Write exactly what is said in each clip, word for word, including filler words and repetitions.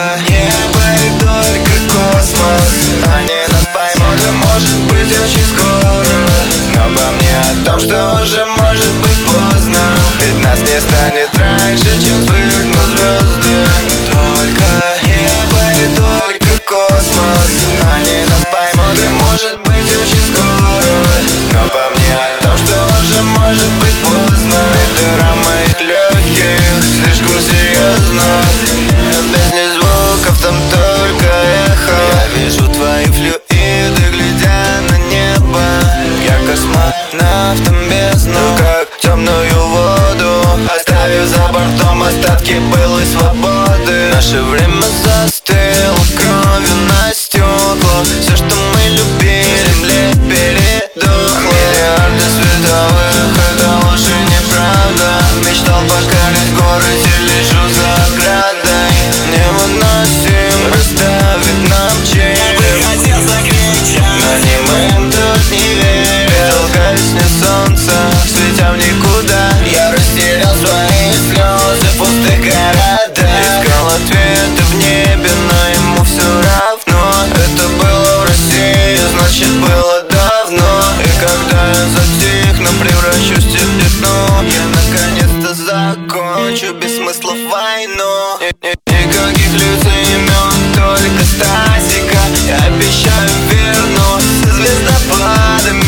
небо и только космос. Они нас поймут, и может быть очень скоро. Но по мне о том, что уже может быть поздно. Ведь нас не станет раньше, чем вспыхнут звезды. Только небо и только космос. Они нас поймут, и может быть очень скоро. Но по мне о том, что уже может быть поздно. Ведь дыра моих легких слишком серьезно. Без ни звуков, там только эхо. Я вижу твои флюиды, глядя на небо. Я космонавтом бездну, как темную воду, оставив за бортом остатки былой свободы. Наше время застыло кровью на стекла. Все, что мы любили, земле передохло. Миллиарды световых, это ложь и неправда. Мечтал покорять горы, теперь лежу за оградой. Невыносим расставить нам череп. Я бы хотел закричать, но немым тут не верил. Толкаюсь вне солнца, светя в никуда. Я растерял свои слезы в пустых городах. Искал ответы в небе, но ему все равно. Это было в России, значит было давно. И когда я затихну, превращусь в пятно. Я наконец-то закончу без смысла войну. Никаких лицей, имен, только статика. Я обещаю, вернусь со звездопадами.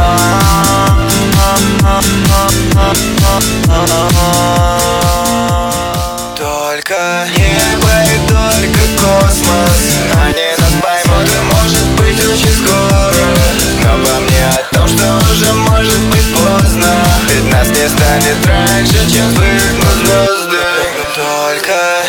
Только небо и только космос. Они нас поймут, и может быть очень скоро. Но по мне о том, что уже может быть поздно. Ведь нас не станет раньше, чем вспыхнут звезды. Только